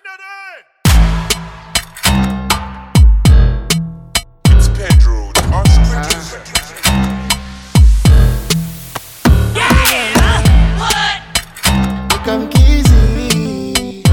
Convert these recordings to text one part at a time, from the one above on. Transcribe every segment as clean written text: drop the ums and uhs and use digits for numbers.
It's Pedro, the unscripted. Come easy.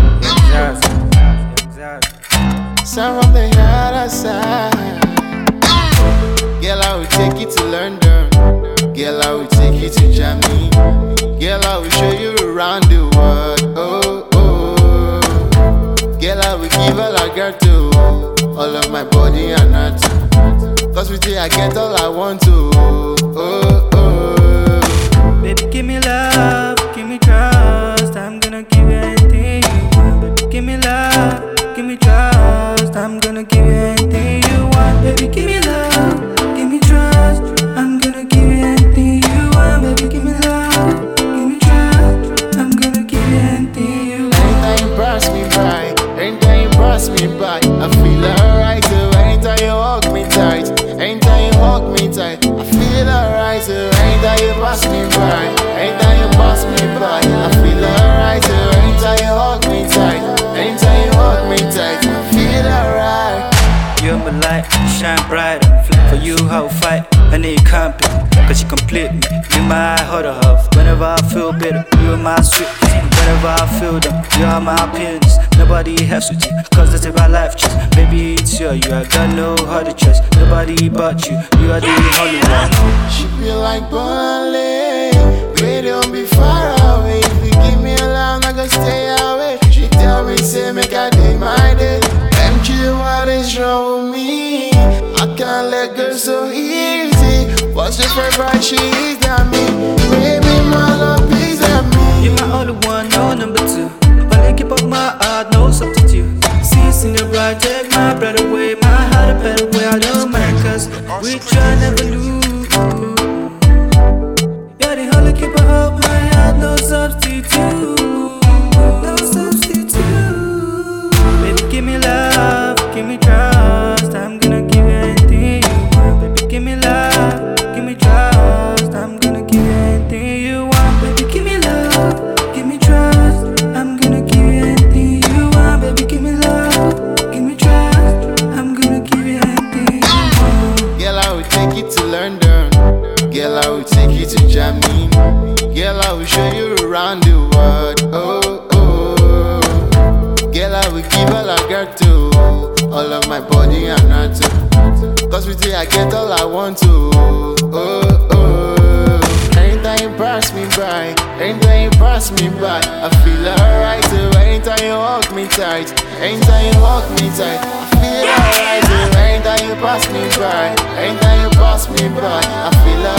Some of the other side. Girl, I will take you to London. Girl, I will take you to Germany. Girl, I will show you around the world. Oh, oh. Girl, I will give all I got to. All of my body and heart. Cause with you I get all I want to. Oh, oh. Baby, give me love, give me trust. I'm gonna give you anything you want. Baby, give me love, give me trust. I'm gonna give you anything you want. Baby, give me love, give me trust. I'm gonna give you anything you want. Baby, give me love, give me trust. I'm gonna give you anything you want. Anytime you pass me by, anytime you pass me by, I feel alright. So anytime you hug me tight, anytime you hug me tight, I feel alright. So anytime you pass me by, anytime you pass me by, I feel alright. So anytime you hug me tight, anytime you hug me tight, I feel alright. You're my light, shine brighter. For you, I will fight, and it can't be. Cause you complete me, you my heart of half. Whenever I feel better, you are my sweet. Whenever I feel them, you are my happiness. Nobody has with you, cause that's my life choice. Baby, it's you, I got no other choice. Nobody but you, you are the only one. She feel like Bonley, we don't be far away. If you give me a line, I gonna stay away. She tell me, say, make I day my day. MG, what is wrong with me? I can't let go so easy. What's your favorite? She is that me. Baby, my love, please help me. You're my only one, no number two. Only keep up my heart, no substitute. See, sing it right, take my breath away. My heart a better way, I don't mind. Cause we try never lose. You're the only keeper of my heart, no substitute. No substitute. Baby, give me love, give me trust. I'm gonna give you anything you want. Baby, give me love, give me trust. I'm gonna give you anything you want. Baby, give me love, give me trust. I'm gonna give you anything you want. Baby, give me love, give me trust. I'm gonna give you anything you want. Girl, I will take you to London. Girl, I will take you to Germany. Girl, I will show you around the world. Oh, oh. Girl, I will give all I got to. All of my body and heart to. Cause with you I get all I want to. Oh, oh. Anytime you pass me by, anytime you pass me by, I feel alright. So anytime you hug me tight, anytime you hug me tight, I feel alright. So anytime you pass me by, anytime you pass me by, I feel alright.